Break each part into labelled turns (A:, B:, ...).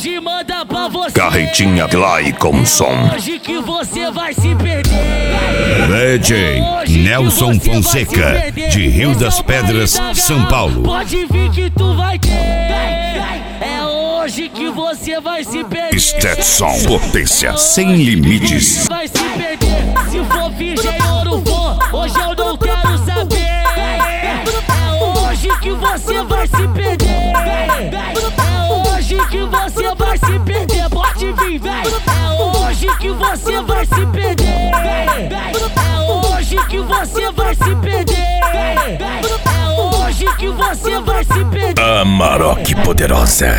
A: hoje manda pra você.
B: Carretinha Glai com som.
A: Hoje que você vai se perder.
C: DJ Nelson Fonseca, de Rio das Pedras, São Paulo.
A: Pode vir que tu vai ter. É hoje que você vai se perder.
B: Stetson, potência sem limites.
A: Vai se perder. Se for virgem ou não for, hoje eu não quero saber. É hoje que você vai se perder. É hoje que você vai se perder. Pode vir, véi. É hoje que você vai se perder. É hoje que você vai se perder. É hoje que você vai se perder.
B: Amarok poderosa.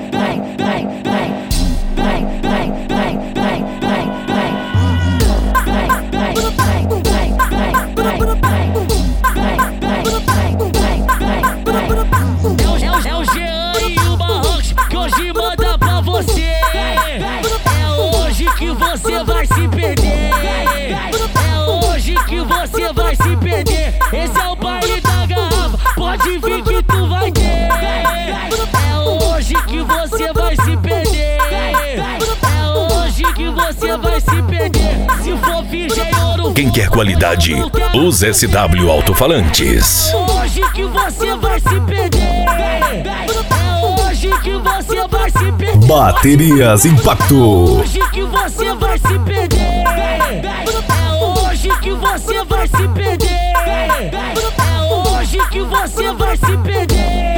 A: É o Jean e o Marrocos que hoje manda pra você. É hoje que você vai se perder. É hoje que você vai se perder. Esse é o baile da garrafa, pode vir que tu vai ter. É hoje que você vai se perder. É hoje que você vai se perder. Se for virgem ouro.
B: Quem quer qualidade, usa SW Alto-Falantes.
A: Hoje que você vai se perder. É hoje que você vai se perder.
C: Baterias Impacto.
A: Hoje que você vai se perder. É hoje que você vai se perder. É hoje que você vai se perder.